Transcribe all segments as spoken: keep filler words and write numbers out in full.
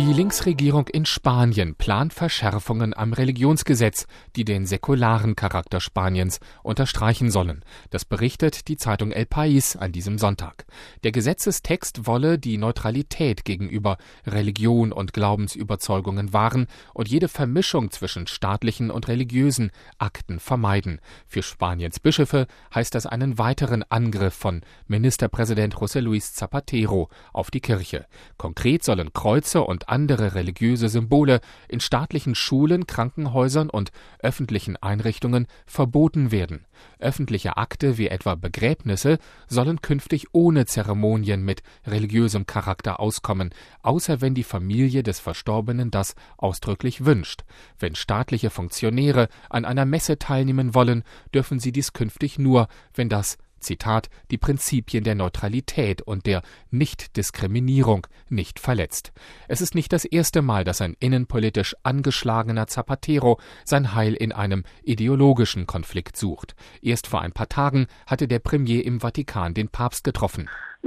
Die Linksregierung in Spanien plant Verschärfungen am Religionsgesetz, die den säkularen Charakter Spaniens unterstreichen sollen. Das berichtet die Zeitung El País an diesem Sonntag. Der Gesetzestext wolle die Neutralität gegenüber Religion und Glaubensüberzeugungen wahren und jede Vermischung zwischen staatlichen und religiösen Akten vermeiden. Für Spaniens Bischöfe heißt das einen weiteren Angriff von Ministerpräsident José Luis Zapatero auf die Kirche. Konkret sollen Kreuze und andere religiöse Symbole in staatlichen Schulen, Krankenhäusern und öffentlichen Einrichtungen verboten werden. Öffentliche Akte wie etwa Begräbnisse sollen künftig ohne Zeremonien mit religiösem Charakter auskommen, außer wenn die Familie des Verstorbenen das ausdrücklich wünscht. Wenn staatliche Funktionäre an einer Messe teilnehmen wollen, dürfen sie dies künftig nur, wenn das Zitat, die Prinzipien der Neutralität und der Nichtdiskriminierung nicht verletzt. Es ist nicht das erste Mal, dass ein innenpolitisch angeschlagener Zapatero sein Heil in einem ideologischen Konflikt sucht. Erst vor ein paar Tagen hatte der Premier im Vatikan den Papst getroffen.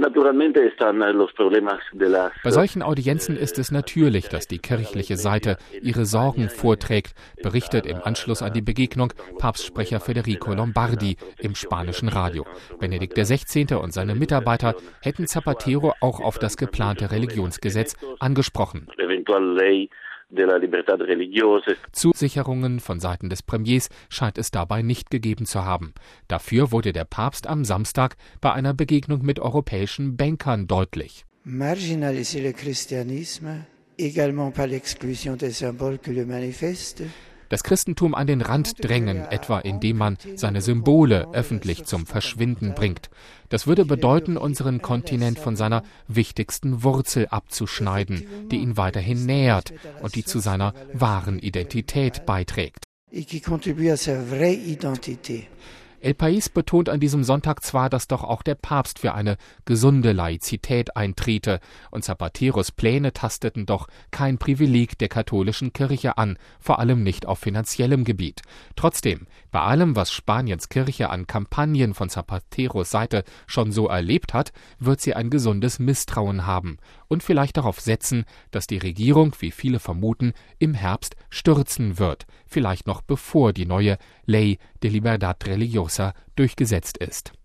Bei solchen Audienzen ist es natürlich, dass die kirchliche Seite ihre Sorgen vorträgt, berichtet im Anschluss an die Begegnung Papstsprecher Federico Lombardi im spanischen Radio. Benedikt der Sechzehnte und seine Mitarbeiter hätten Zapatero auch auf das geplante Religionsgesetz angesprochen. Zusicherungen von Seiten des Premiers scheint es dabei nicht gegeben zu haben. Dafür wurde der Papst am Samstag bei einer Begegnung mit europäischen Bankern deutlich. Marginaliser le christianisme, également par l'exclusion des symboles que le manifeste. Das Christentum an den Rand drängen, etwa indem man seine Symbole öffentlich zum Verschwinden bringt. Das würde bedeuten, unseren Kontinent von seiner wichtigsten Wurzel abzuschneiden, die ihn weiterhin nährt und die zu seiner wahren Identität beiträgt. El País betont an diesem Sonntag zwar, dass doch auch der Papst für eine gesunde Laizität eintrete, und Zapateros Pläne tasteten doch kein Privileg der katholischen Kirche an, vor allem nicht auf finanziellem Gebiet. Trotzdem, bei allem, was Spaniens Kirche an Kampagnen von Zapateros Seite schon so erlebt hat, wird sie ein gesundes Misstrauen haben und vielleicht darauf setzen, dass die Regierung, wie viele vermuten, im Herbst stürzen wird, vielleicht noch bevor die neue Ley de Libertad Religiosa durchgesetzt ist.